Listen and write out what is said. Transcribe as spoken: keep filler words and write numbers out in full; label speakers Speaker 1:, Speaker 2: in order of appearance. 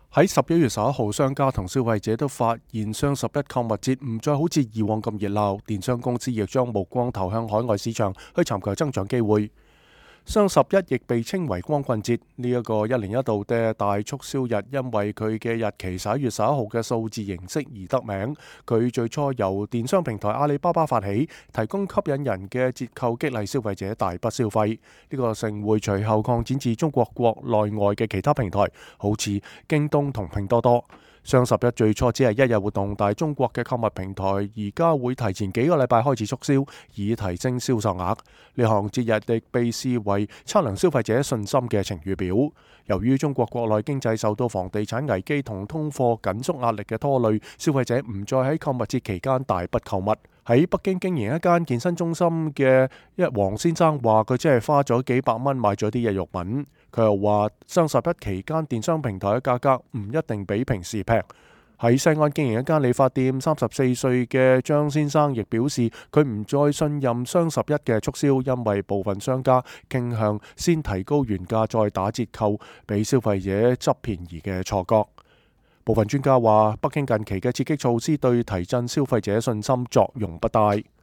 Speaker 1: 喺十一月十一號，商家同消費者都發現雙十一購物節唔再好似以往咁熱鬧，電商公司亦將目光投向海外市場去尋求增長機會。雙十一亦被稱為光棍節，呢、這、一個一年一度嘅大促銷日，因為佢嘅日期十一月十一號嘅數字形式而得名。佢最初由電商平台阿里巴巴發起，提供吸引人嘅折扣，激勵消費者大筆消費。呢、這個盛會隨後擴展至中國國內外嘅其他平台，好似京東同拼多多。雙十一最初只係一日活動，但係中國嘅購物平台而家會提前幾個禮拜開始促銷，以提升銷售額。呢項節日亦被視為測量消費者信心嘅晴雨表。由於中國國內經濟受到房地產危機同通貨緊縮壓力嘅拖累，消費者唔再喺購物節期間大筆購物。喺北京經營一間健身中心嘅一黃先生話，佢只係花咗幾百蚊買咗啲日用品。佢又話，雙十一期間電商平台嘅價格唔一定比平時平。喺西安經營一間理髮店，三十四歲嘅張先生亦表示，佢唔再信任雙十一嘅促銷，因為部分商家傾向先提高原價再打折扣，俾消費者執便宜嘅錯覺。部分專家話，北京近期嘅刺激措施對提振消費者信心作用不大。